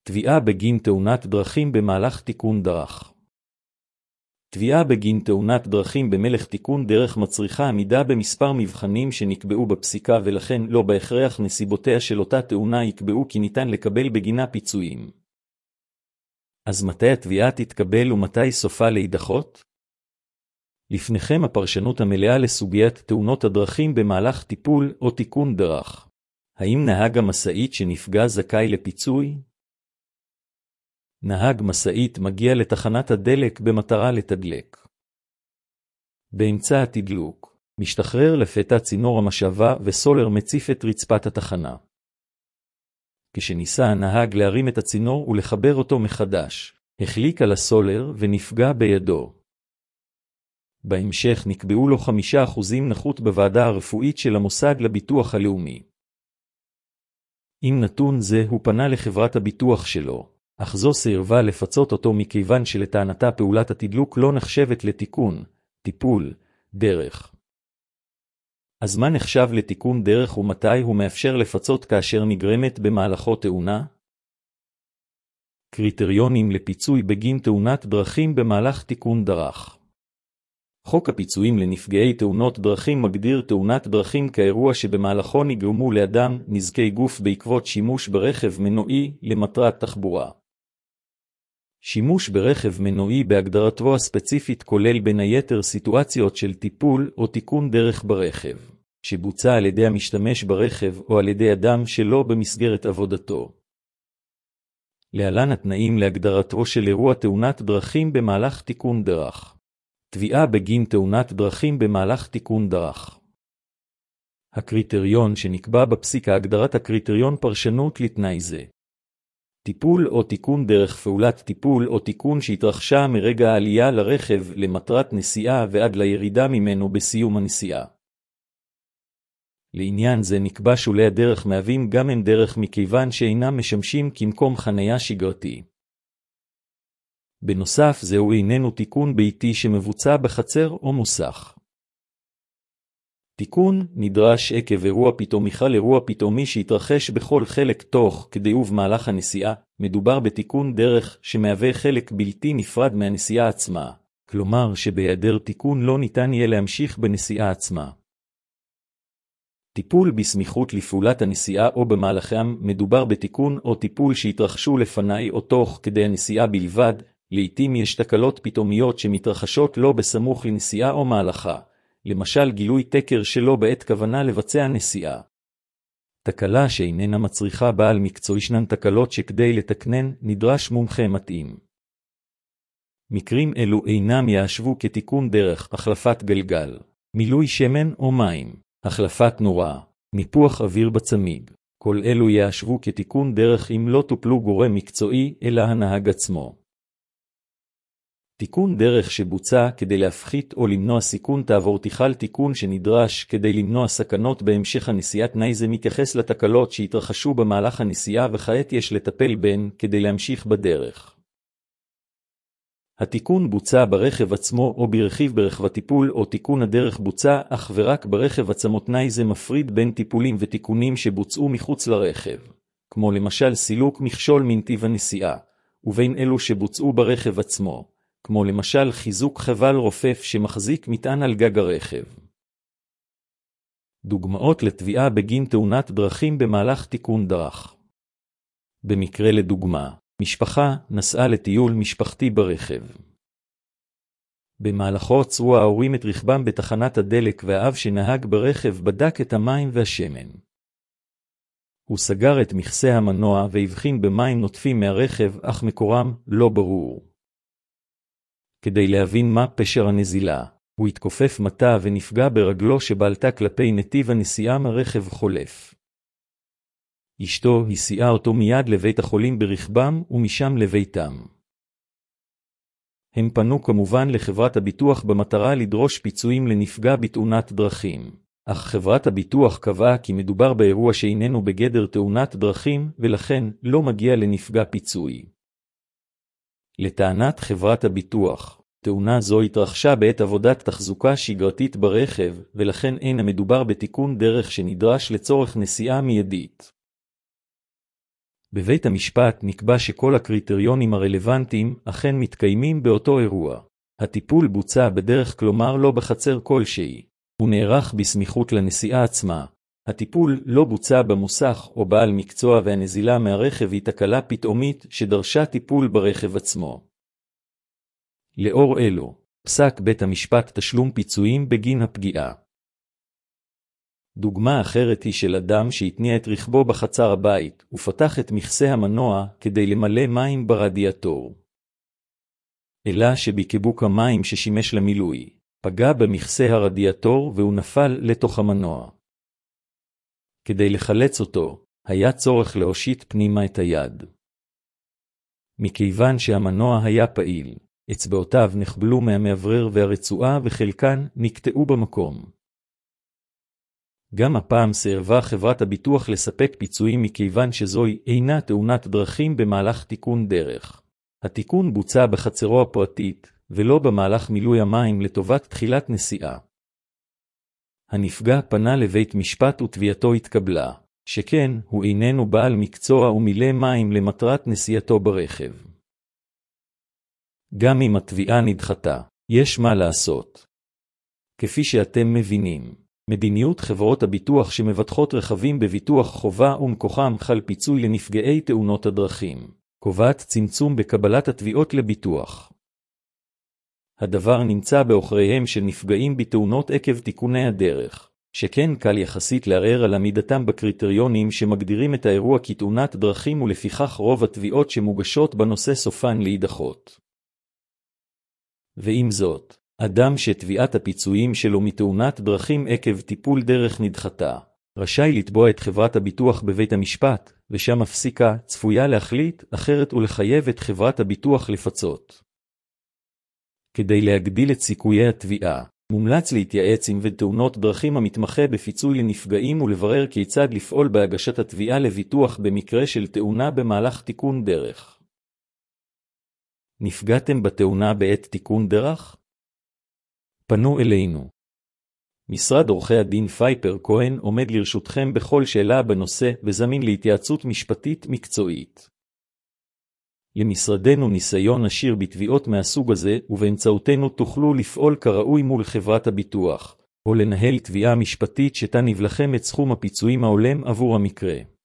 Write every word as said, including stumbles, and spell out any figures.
תביעה בגין תאונת דרכים במהלך תיקון דרך. תביעה בגין תאונת דרכים במהלך תיקון דרך מצריכה עמידה במספר מבחנים שנקבעו בפסיקה, ולכן לא בהכרח נסיבותיה של אותה תאונה יקבעו כי ניתן לקבל בגינה פיצויים. אז מתי התביעה תתקבל ומתי סופה להידחות? לפניכם הפרשנות המלאה לסוגיית תאונות הדרכים במהלך טיפול או תיקון דרך. האם נהג המשאית שנפגע זכאי לפיצוי? נהג משאית מגיע לתחנת הדלק במטרה לתדלק. באמצע התדלוק, משתחרר לפתע צינור המשאבה וסולר מציף את רצפת התחנה. כשניסה הנהג להרים את הצינור ולחבר אותו מחדש, החליק על הסולר ונפגע בידו. בהמשך נקבעו לו חמישה אחוזים נכות בוועדה הרפואית של המוסד לביטוח הלאומי. עם נתון זה הוא פנה לחברת הביטוח שלו, אך זו סירבה לפצות אותו מכיוון שלטענתה פעולת התדלוק לא נחשבת לתיקון, טיפול, דרך. אז מה נחשב לתיקון דרך ומתי הוא מאפשר לפצות כאשר נגרמת במהלכו תאונה? קריטריונים לפיצוי בגין תאונת דרכים במהלך תיקון דרך. חוק הפיצויים לנפגעי תאונות דרכים מגדיר תאונת דרכים כאירוע שבמהלכו נגרמו לאדם נזקי גוף בעקבות שימוש ברכב מנועי למטרת תחבורה. שימוש ברכב מנועי בהגדרתו הספציפית כולל בין היתר סיטואציות של טיפול או תיקון דרך ברכב, שבוצע על ידי המשתמש ברכב או על ידי אדם שלא במסגרת עבודתו. להלן התנאים להגדרתו של אירוע תאונת דרכים במהלך תיקון דרך. תביעה בגין תאונת דרכים במהלך תיקון דרך. הקריטריון שנקבע בפסיקה, הגדרת הקריטריון פרשנות לתנאי זה. טיפול או תיקון דרך, פעולת טיפול או תיקון שהתרחשה מרגע העלייה לרכב למטרת נסיעה ועד לירידה ממנו בסיום הנסיעה. לעניין זה נקבע שולי הדרך מהווים גם הם דרך מכיוון שאינם משמשים כמקום חנייה שגרתי. בנוסף, זהו איננו תיקון ביתי שמבוצע בחצר או מוסך. תיקון נדרש עקב אירוע פתאומי. חל אירוע פתאומי שהתרחש בכל חלק תוך כדי ובמהלך הנסיעה, מדובר בתיקון דרך שמהווה חלק בלתי נפרד מהנסיעה עצמה, כלומר שבהיעדר תיקון לא ניתן יהיה להמשיך בנסיעה עצמה. טיפול בסמיכות לפעולת הנסיעה או במהלכם, מדובר בתיקון או טיפול שהתרחשו לפני או תוך כדי הנסיעה בלבד. לעתים יש תקלות פתאומיות שמתרחשות לא בסמוך לנסיעה או מהלכה, למשל גילוי תקר שלא בעת כוונה לבצע נסיעה. תקלה שאיננה מצריכה בעל מקצוע. ישנן תקלות שכדי לתקנן נדרש מומחה מתאים. מקרים אלו אינם יאשבו כתיקון דרך: החלפת גלגל, מילוי שמן או מים, החלפת נורה, ניפוח אוויר בצמיג. כל אלו יאשבו כתיקון דרך אם לא טופלו גורם מקצועי אלא הנהג עצמו. תיקון דרך שבוצע כדי להפחית או למנוע סיכון תעבור תיכל תיקון שנדרש כדי למנוע סכנות בהמשך הנסיעה. תנאי זה מתייחס לתקלות שהתרחשו במהלך הנסיעה וכעת יש לטפל בהן כדי להמשיך בדרך. התיקון בוצע ברכב עצמו או ברכיב ברכב הטיפול, או תיקון הדרך בוצע אך ורק ברכב עצמו. תנאי זה מפריד בין טיפולים ותיקונים שבוצעו מחוץ לרכב, כמו למשל סילוק מכשול מנתיב הנסיעה, ובין אלו שבוצעו ברכב עצמו, כמו למשל חיזוק חבל רופף שמחזיק מטען על גג הרכב. דוגמאות לתביעה בגין תאונת דרכים במהלך תיקון דרך. במקרה לדוגמה, משפחה נסעה לטיול משפחתי ברכב. במהלכו עצרו ההורים את רכבם בתחנת הדלק והאב שנהג ברכב בדק את המים והשמן. הוא סגר את מכסה המנוע והבחין במים נוטפים מהרכב אך מקורם לא ברור. כדי להבין מה פשר הנזילה, הוא התכופף מטה ונפגע ברגלו שבעלתה כלפי נתיב הנסיעה מרכב חולף. אשתו הסיעה אותו מיד לבית החולים ברכבם ומשם לביתם. הם פנו כמובן לחברת הביטוח במטרה לדרוש פיצויים לנפגע בתאונת דרכים, אך חברת הביטוח קבעה כי מדובר באירוע שאיננו בגדר תאונת דרכים ולכן לא מגיע לנפגע פיצוי. לטענת חברת הביטוח, תאונה זו התרחשה בעת עבודת תחזוקה שגרתית ברכב, ולכן אין המדובר בתיקון דרך שנדרש לצורך נסיעה מיידית. בבית המשפט נקבע שכל הקריטריונים הרלוונטיים אכן מתקיימים באותו אירוע. הטיפול בוצע בדרך כלומר לא בחצר כלשהי. הוא נערך בסמיכות לנסיעה עצמה. הטיפול לא בוצע במוסך או בעל מקצוע והנזילה מהרכב היא תקלה פתאומית שדרשה טיפול ברכב עצמו. לאור אלו, פסק בית המשפט תשלום פיצויים בגין הפגיעה. דוגמה אחרת היא של אדם שהתניע את רכבו בחצר הבית ופתח את מכסה המנוע כדי למלא מים ברדיאטור. אלא שבקיבוק המים ששימש למילוי, פגע במכסה הרדיאטור והוא נפל לתוך המנוע. כדי לחלץ אותו, היה צורך להושיט פנימה את היד. מכיוון שהמנוע היה פעיל, אצבעותיו נחבלו מהמאוורר והרצועה וחלקן נקטעו במקום. גם הפעם סירבה חברת הביטוח לספק פיצויים מכיוון שזוהי אינה תאונת דרכים במהלך תיקון דרך. התיקון בוצע בחצרו הפרטית, ולא במהלך מילוי המים לטובת תחילת נסיעה. הנפגע פנה לבית משפט ותביעתו התקבלה, שכן הוא איננו בעל מקצוע ומילא מים למטרת נסיעתו ברכב. גם אם התביעה נדחתה, יש מה לעשות. כפי שאתם מבינים, מדיניות חברות הביטוח שמבטחות רכבים בביטוח חובה ומכוחם חל פיצוי לנפגעי תאונות הדרכים, קובעת צמצום בקבלת התביעות לביטוח. הדבר נמצא באחריהם של נפגעים בתאונות עקב תיקוני הדרך, שכן קל יחסית לערער על עמידתם בקריטריונים שמגדירים את האירוע כתאונת דרכים ולפיכך רוב התביעות שמוגשות בנושא סופן להידחות. ועם זאת, אדם שתביעת הפיצויים שלו מתאונת דרכים עקב טיפול דרך נדחתה, רשאי לתבוע את חברת הביטוח בבית המשפט, ושם הפסיקה צפויה להחליט אחרת ולחייב את חברת הביטוח לפצות. כדי להגדיל את סיכויי התביעה, מומלץ להתייעץ עם ותאונות דרכים המתמחה בפיצוי לנפגעים ולברר כיצד לפעול בהגשת התביעה לביטוח במקרה של תאונה במהלך תיקון דרך. נפגעתם בתאונה בעת תיקון דרך? פנו אלינו. משרד עורכי הדין פייפר כהן עומד לרשותכם בכל שאלה בנושא וזמין להתייעצות משפטית מקצועית. למשרדנו ניסיון עשיר בתביעות מהסוג הזה, ובאמצעותנו תוכלו לפעול כראוי מול חברת הביטוח, או לנהל תביעה משפטית שתניב לכם את סכום הפיצויים ההולם עבור המקרה.